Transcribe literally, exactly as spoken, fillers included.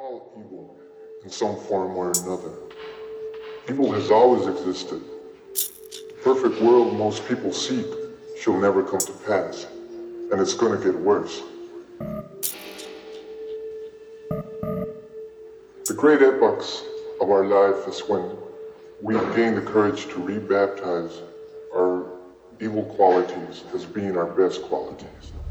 all evil in some form or another. Evil has always existed. The perfect world most people seek shall never come to pass, and it's gonna get worse. The great epochs of our life is when we gain the courage to rebaptize our evil qualities as being our best qualities.